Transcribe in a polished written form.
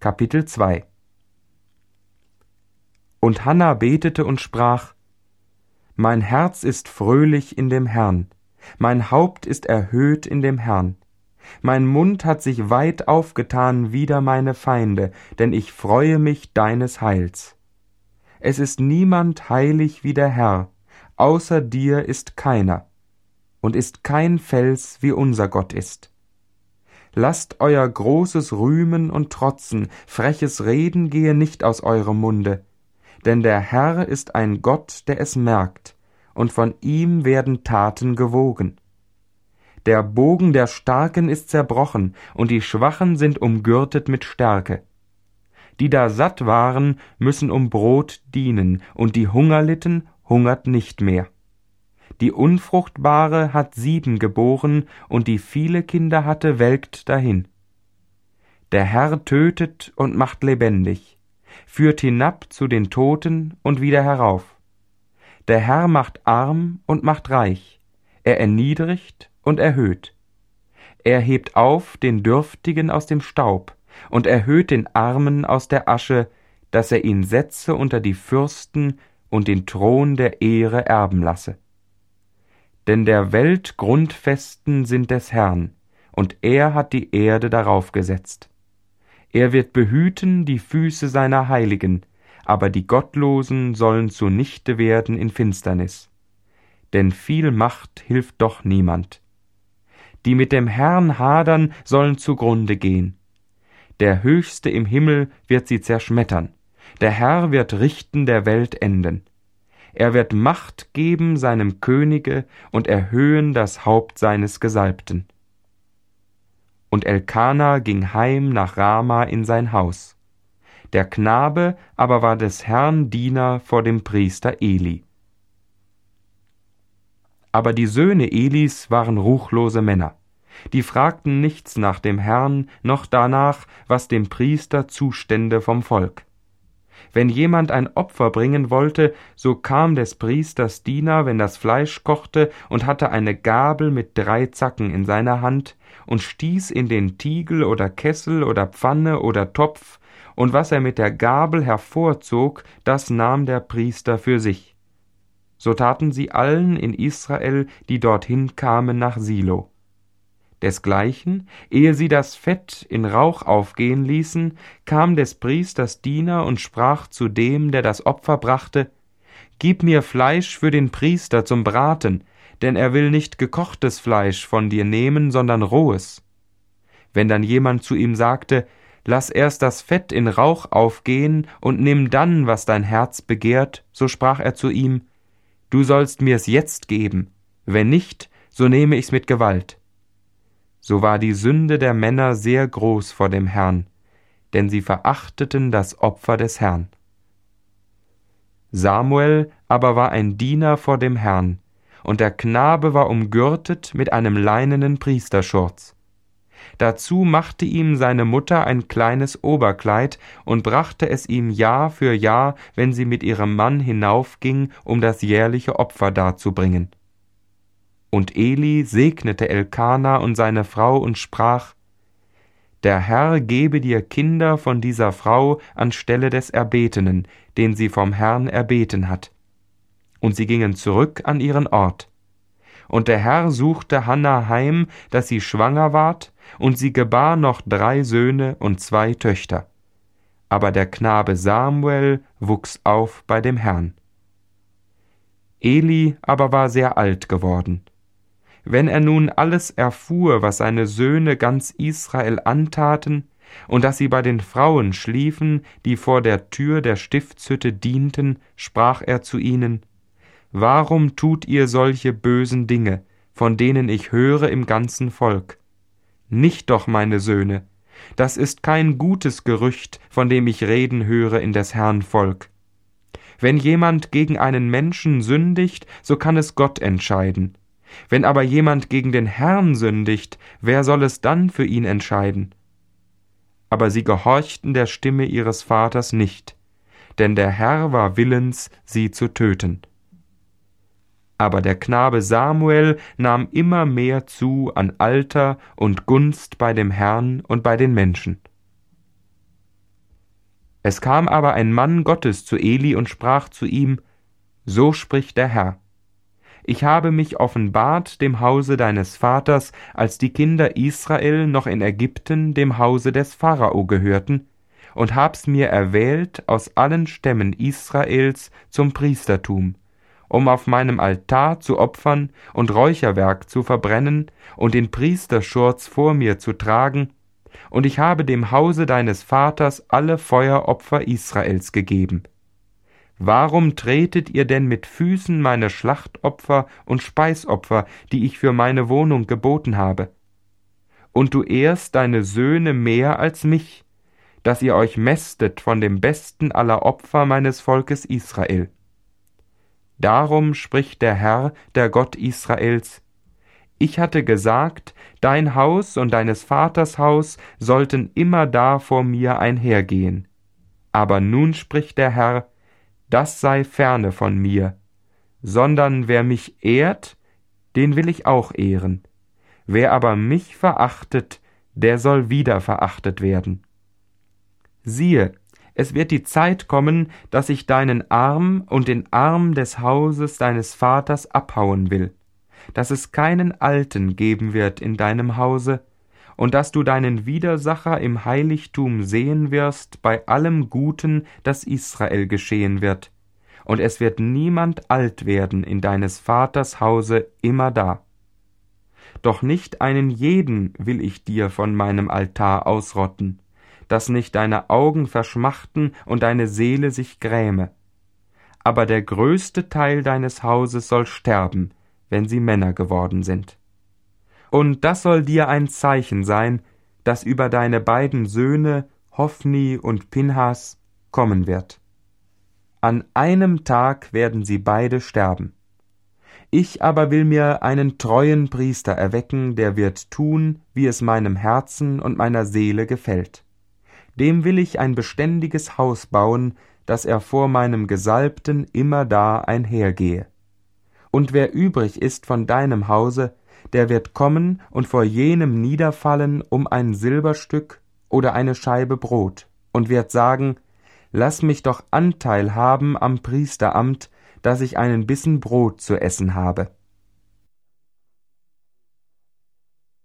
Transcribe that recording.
Kapitel 2. Und Hannah betete und sprach: Mein Herz ist fröhlich in dem Herrn, mein Haupt ist erhöht in dem Herrn. Mein Mund hat sich weit aufgetan wider meine Feinde, denn ich freue mich deines Heils. Es ist niemand heilig wie der Herr, außer dir ist keiner, und ist kein Fels wie unser Gott ist. Lasst euer großes Rühmen und Trotzen, freches Reden gehe nicht aus eurem Munde, denn der Herr ist ein Gott, der es merkt, und von ihm werden Taten gewogen. Der Bogen der Starken ist zerbrochen, und die Schwachen sind umgürtet mit Stärke. Die da satt waren, müssen um Brot dienen, und die Hunger litten, hungert nicht mehr. Die Unfruchtbare hat 7 geboren, und die viele Kinder hatte, welkt dahin. Der Herr tötet und macht lebendig, führt hinab zu den Toten und wieder herauf. Der Herr macht arm und macht reich, er erniedrigt und erhöht. Er hebt auf den Dürftigen aus dem Staub und erhöht den Armen aus der Asche, dass er ihn setze unter die Fürsten und den Thron der Ehre erben lasse. Denn der Welt Grundfesten sind des Herrn, und er hat die Erde darauf gesetzt. Er wird behüten die Füße seiner Heiligen, aber die Gottlosen sollen zunichte werden in Finsternis. Denn viel Macht hilft doch niemand. Die mit dem Herrn hadern, sollen zugrunde gehen. Der Höchste im Himmel wird sie zerschmettern. Der Herr wird richten der Welt Enden. Er wird Macht geben seinem Könige und erhöhen das Haupt seines Gesalbten. Und Elkana ging heim nach Rama in sein Haus. Der Knabe aber war des Herrn Diener vor dem Priester Eli. Aber die Söhne Elis waren ruchlose Männer. Die fragten nichts nach dem Herrn, noch danach, was dem Priester zustände vom Volk. Wenn jemand ein Opfer bringen wollte, so kam des Priesters Diener, wenn das Fleisch kochte, und hatte eine Gabel mit 3 Zacken in seiner Hand und stieß in den Tiegel oder Kessel oder Pfanne oder Topf, und was er mit der Gabel hervorzog, das nahm der Priester für sich. So taten sie allen in Israel, die dorthin kamen nach Silo. Desgleichen, ehe sie das Fett in Rauch aufgehen ließen, kam des Priesters Diener und sprach zu dem, der das Opfer brachte: Gib mir Fleisch für den Priester zum Braten, denn er will nicht gekochtes Fleisch von dir nehmen, sondern rohes. Wenn dann jemand zu ihm sagte: Lass erst das Fett in Rauch aufgehen und nimm dann, was dein Herz begehrt, so sprach er zu ihm: Du sollst mir's jetzt geben, wenn nicht, so nehme ich's mit Gewalt. So war die Sünde der Männer sehr groß vor dem Herrn, denn sie verachteten das Opfer des Herrn. Samuel aber war ein Diener vor dem Herrn, und der Knabe war umgürtet mit einem leinenen Priesterschurz. Dazu machte ihm seine Mutter ein kleines Oberkleid und brachte es ihm Jahr für Jahr, wenn sie mit ihrem Mann hinaufging, um das jährliche Opfer darzubringen. Und Eli segnete Elkana und seine Frau und sprach: Der Herr gebe dir Kinder von dieser Frau anstelle des Erbetenen, den sie vom Herrn erbeten hat. Und sie gingen zurück an ihren Ort. Und der Herr suchte Hannah heim, dass sie schwanger ward, und sie gebar noch 3 Söhne und 2 Töchter. Aber der Knabe Samuel wuchs auf bei dem Herrn. Eli aber war sehr alt geworden. Wenn er nun alles erfuhr, was seine Söhne ganz Israel antaten, und dass sie bei den Frauen schliefen, die vor der Tür der Stiftshütte dienten, sprach er zu ihnen: Warum tut ihr solche bösen Dinge, von denen ich höre im ganzen Volk? Nicht doch, meine Söhne, das ist kein gutes Gerücht, von dem ich reden höre in des Herrn Volk. Wenn jemand gegen einen Menschen sündigt, so kann es Gott entscheiden. Wenn aber jemand gegen den Herrn sündigt, wer soll es dann für ihn entscheiden? Aber sie gehorchten der Stimme ihres Vaters nicht, denn der Herr war willens, sie zu töten. Aber der Knabe Samuel nahm immer mehr zu an Alter und Gunst bei dem Herrn und bei den Menschen. Es kam aber ein Mann Gottes zu Eli und sprach zu ihm: So spricht der Herr: Ich habe mich offenbart dem Hause deines Vaters, als die Kinder Israel noch in Ägypten dem Hause des Pharao gehörten, und hab's mir erwählt aus allen Stämmen Israels zum Priestertum, um auf meinem Altar zu opfern und Räucherwerk zu verbrennen und den Priesterschurz vor mir zu tragen, und ich habe dem Hause deines Vaters alle Feueropfer Israels gegeben. Warum tretet ihr denn mit Füßen meine Schlachtopfer und Speisopfer, die ich für meine Wohnung geboten habe? Und du ehrst deine Söhne mehr als mich, dass ihr euch mästet von dem besten aller Opfer meines Volkes Israel. Darum spricht der Herr, der Gott Israels: Ich hatte gesagt, dein Haus und deines Vaters Haus sollten immerdar vor mir einhergehen. Aber nun spricht der Herr: Das sei ferne von mir, sondern wer mich ehrt, den will ich auch ehren. Wer aber mich verachtet, der soll wieder verachtet werden. Siehe, es wird die Zeit kommen, dass ich deinen Arm und den Arm des Hauses deines Vaters abhauen will, dass es keinen Alten geben wird in deinem Hause, und dass du deinen Widersacher im Heiligtum sehen wirst bei allem Guten, das Israel geschehen wird, und es wird niemand alt werden in deines Vaters Hause immerdar. Doch nicht einen jeden will ich dir von meinem Altar ausrotten, dass nicht deine Augen verschmachten und deine Seele sich gräme. Aber der größte Teil deines Hauses soll sterben, wenn sie Männer geworden sind. Und das soll dir ein Zeichen sein, das über deine beiden Söhne, Hophni und Pinhas, kommen wird. An einem Tag werden sie beide sterben. Ich aber will mir einen treuen Priester erwecken, der wird tun, wie es meinem Herzen und meiner Seele gefällt. Dem will ich ein beständiges Haus bauen, dass er vor meinem Gesalbten immerdar einhergehe. Und wer übrig ist von deinem Hause, der wird kommen und vor jenem niederfallen um ein Silberstück oder eine Scheibe Brot und wird sagen: Lass mich doch Anteil haben am Priesteramt, dass ich einen Bissen Brot zu essen habe.